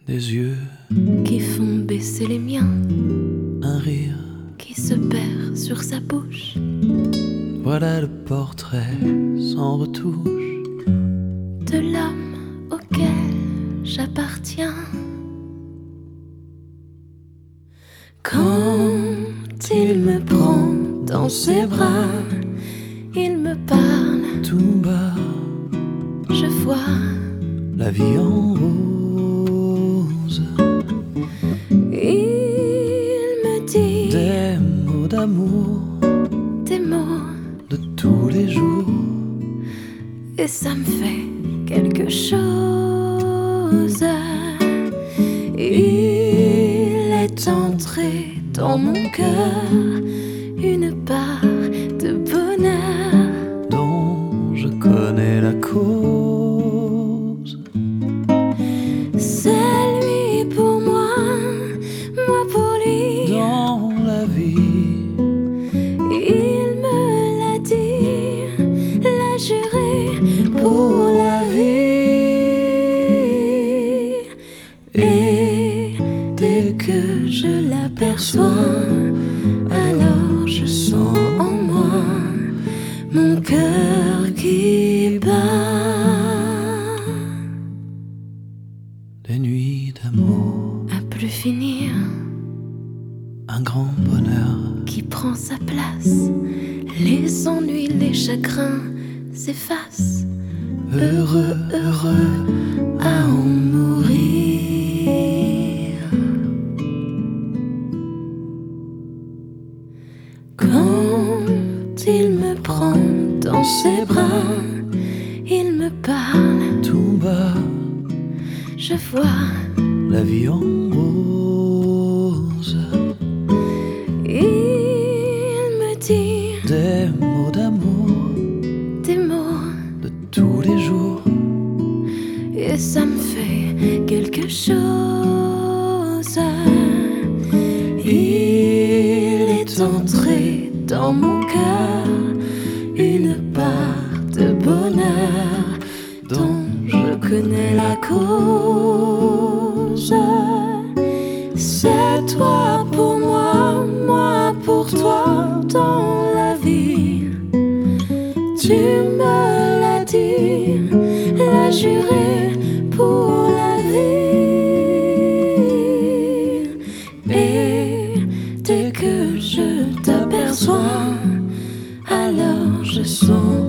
Des yeux qui font baisser les miens, un rire, qui se perd sur sa bouche. voilà le portrait sans retouche De l'homme auquel j'appartiens. Quand il me prend dans ses bras, il me parle tout bas, je vois la vie en rose. Il me dit Des mots d'amour des mots de tous les jours, et ça me fait quelque chose. Il est entré dans mon cœur une part de bonheur dont je connais la cause. C'est lui pour moi, moi pour lui. Dans la vie, Il me l'a dit, l'a juré pour la vie. Et dès que je l'aperçois, alors je sens en moi mon cœur qui bat. des nuits d'amour, À plus finir, un grand bonheur. qui prend sa place. Les ennuis, les chagrins s'effacent. Heureux, heureux À en mourir. Quand il me prend dans ses bras, il me parle, tout bas, je vois. la vie en rose. Il me dit Des mots d'amour des mots, de tous les jours, et ça me fait quelque chose. Il est entré dans mon cœur une part de bonheur dont je connais la cause. C'est toi pour moi, moi pour toi dans la vie. Tu me l'as dit, l'as juré pour la vie. Et dès que je t'aperçois, alors je sens